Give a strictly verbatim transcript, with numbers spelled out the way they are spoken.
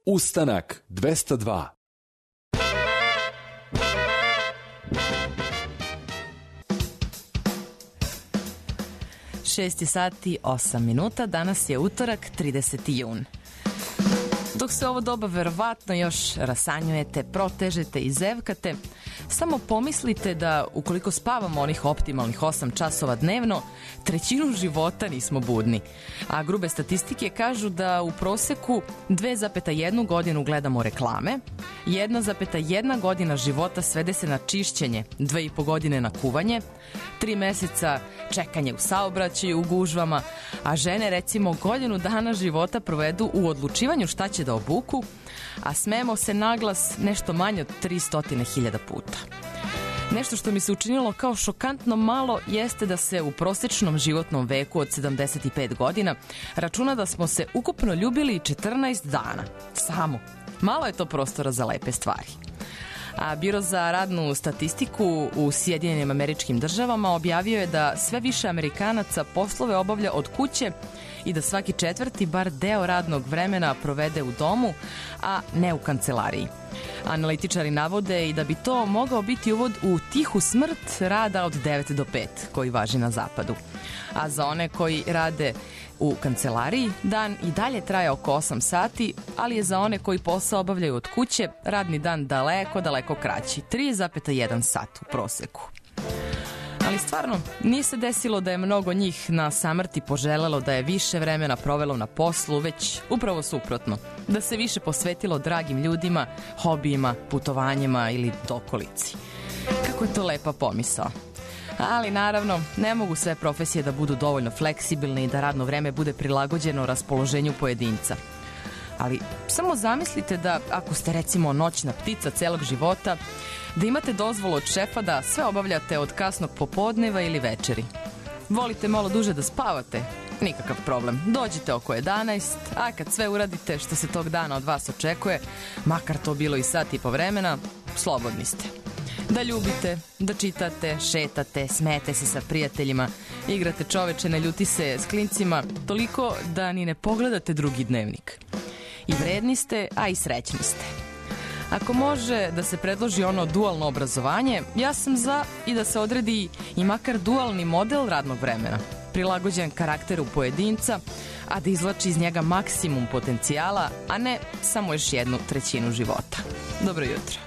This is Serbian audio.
Ustanak dvesta dva. šest sati osam minuta, danas je utorak, trideseti jun. Dok se ovo doba verovatno još rasanjujete, protežete i zevkate, samo pomislite da ukoliko spavamo onih optimalnih osam časova dnevno, trećinu života nismo budni. A grube statistike kažu da u proseku dve zarez jedna godinu gledamo reklame, jedna zarez jedna godina života svede se na čišćenje, dve i po godine na kuvanje, tri meseca čekanje u saobraćaju, u gužvama, a žene recimo godinu dana života provedu u odlučivanju šta će da obuku, a smemo se naglas nešto manje od tristo hiljada puta. Nešto što mi se učinilo kao šokantno malo jeste da se u prosečnom životnom veku od sedamdeset pet godina računa da smo se ukupno ljubili četrnaest dana. Samo. Malo je to prostora za lepe stvari. A Biro za radnu statistiku u Sjedinjenim Američkim Državama objavio je da sve više Amerikanaca poslove obavlja od kuće i da svaki četvrti bar deo radnog vremena provede u domu, a ne u kancelariji. Analitičari navode i da bi to mogao biti uvod u tihu smrt rada od devet do pet, koji važi na zapadu. A za one koji rade u kancelariji, dan i dalje traje oko osam sati, ali je za one koji posao obavljaju od kuće radni dan daleko, daleko kraći, tri zarez jedan sat u proseku. Ali stvarno, nije se desilo da je mnogo njih na samrti poželelo da je više vremena provelo na poslu, već upravo suprotno, da se više posvetilo dragim ljudima, hobijima, putovanjima ili dokolici. Kako je to lepa pomisao. Ali naravno, ne mogu sve profesije da budu dovoljno fleksibilne i da radno vreme bude prilagođeno raspoloženju pojedinca. Ali samo zamislite da ako ste recimo noćna ptica celog života, da imate dozvolu od šefa da sve obavljate od kasnog popodneva ili večeri. Volite malo duže da spavate? Nikakav problem. Dođite oko jedanaest, a kad sve uradite što se tog dana od vas očekuje, makar to bilo i sat i po vremena, slobodni ste. Da ljubite, da čitate, šetate, smete se sa prijateljima, igrate čoveče, ne ljuti se s klincima, toliko da ni ne pogledate drugi dnevnik. I vredni ste, a i srećni ste. Ako može da se predloži ono dualno obrazovanje, ja sam za i da se odredi i makar dualni model radnog vremena, prilagođen karakteru pojedinca, a da izvlači iz njega maksimum potencijala, a ne samo još jednu trećinu života. Dobro jutro.